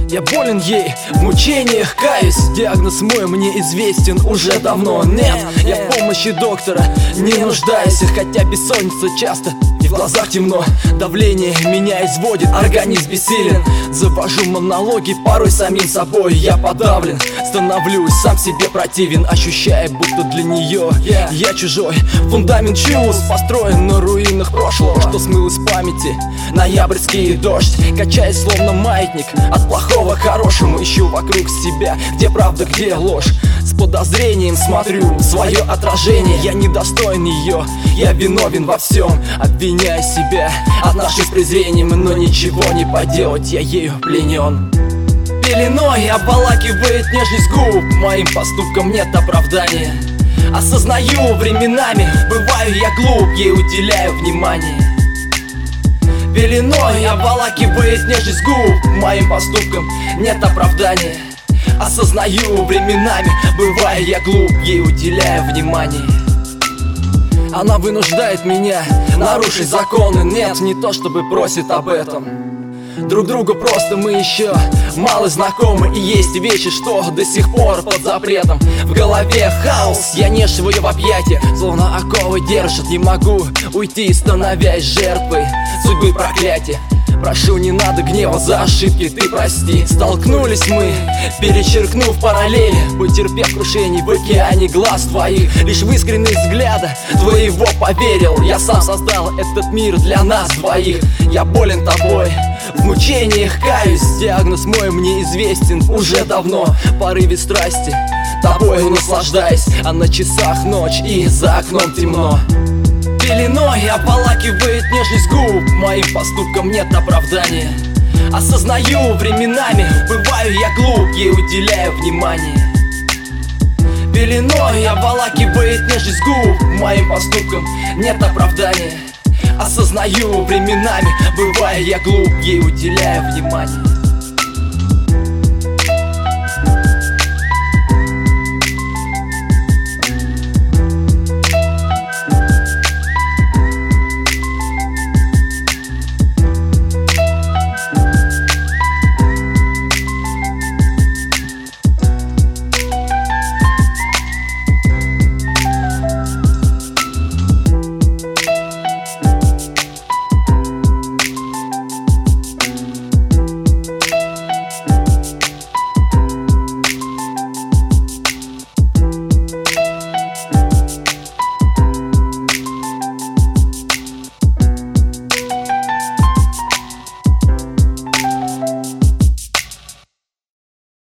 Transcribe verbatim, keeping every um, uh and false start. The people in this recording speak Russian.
Я болен ей, в мучениях каюсь. Диагноз мой мне известен уже давно. Нет, я в помощи доктора не нуждаюсь. Хотя бессонница часто и в глазах темно. Давление меня изводит, организм бессилен. Завожу монологи порой самим собой. Я подавлен, становлюсь сам себе противен, ощущая, будто для нее я чужой. Фундамент чувств построен на руинах прошлого, что смыл из памяти ноябрьский дождь. Качаясь словно маятник от плохого к хорошему, ищу вокруг себя, где правда, где ложь. С подозрением смотрю в свое отражение. Я недостоин ее, я виновен во всем, обвиняя себя, отношусь с презрением, но ничего не поделать, я ею пленен. Пеленой обволакивает нежность губ, моим поступкам нет оправдания. Осознаю временами, бываю я глуп, ей уделяю внимание. Пеленой обволакивает нежность губ, моим поступкам нет оправдания. Осознаю временами, бываю я глуп, ей уделяю внимание. Она вынуждает меня нарушить законы. Нет, не то чтобы просит об этом. Друг другу просто мы еще мало знакомы. И есть вещи, что до сих пор под запретом. В голове хаос, я нешу ее в объятия, словно оковы держат. Не могу уйти, становясь жертвой судьбы проклятия. Прошу, не надо гнева за ошибки, ты прости. Столкнулись мы, перечеркнув параллели, потерпев крушений в океане глаз твоих. Лишь в искренность взгляда твоего поверил. Я сам создал этот мир для нас двоих. Я болен тобой, в мучениях каюсь. Диагноз мой мне известен уже давно. В порыве страсти тобой наслаждаюсь, а на часах ночь и за окном темно. Пеленой обволакивает нежность губ, моим поступкам нет оправдания. Осознаю временами, бываю я глуп, ей уделяю внимание. Пеленой обволакивает нежность губ, моим поступкам нет оправдания. Осознаю временами, бываю я глуп, ей уделяю внимание.